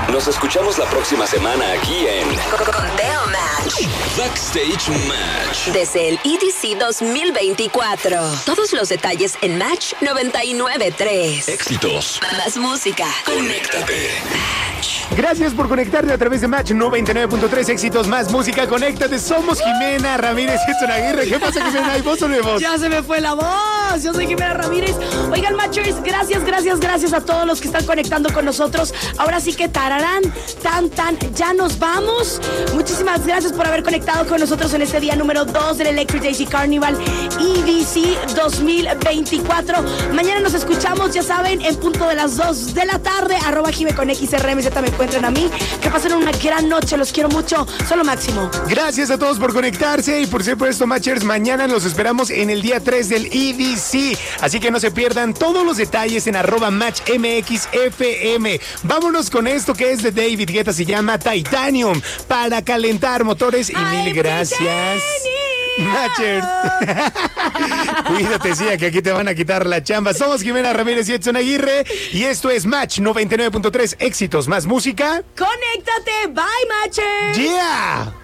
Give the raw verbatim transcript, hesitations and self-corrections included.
Nos escuchamos la próxima semana aquí en Conteo Match. Backstage Match. Desde el E D C dos mil veinticuatro. Todos los detalles en Match noventa y nueve punto tres. Éxitos. Más música. Conéctate. Match. Gracias por conectarte a través de Match noventa y nueve punto tres. Éxitos, más música. Conéctate. Somos Jimena Ramírez y Edson Aguirre. ¿Qué pasa, Jimena? ¿Hay voz o no hay voz? Ya se me fue la voz. Yo soy Jimena Ramírez. Oigan, Matchers, gracias, gracias, gracias a todos los que están conectando con nosotros. Ahora sí que tararán, tan, tan, ya nos vamos. Muchísimas gracias por haber conectado con nosotros en este día número dos del Electric Daisy Carnival E D C dos mil veinticuatro. Mañana nos escuchamos, ya saben, en punto de las dos de la tarde. Arroba Jime con X R M Z me encuentran a mí. Que pasen una gran noche, los quiero mucho. Solo Máximo. Gracias a todos por conectarse y por supuesto, Matchers, mañana los esperamos en el día tres del E D C. Así que no se pierdan todos los detalles en arroba Match M X F M. Vámonos con esto que es de David Guetta, se llama Titanium, para calentar motores y Ay, mil gracias. Matchers. Cuídate, sí, que aquí te van a quitar la chamba. Somos Jimena Ramírez y Edson Aguirre y esto es Match noventa y nueve punto tres. Éxitos, más música. Conéctate. Bye, Matchers. Yeah.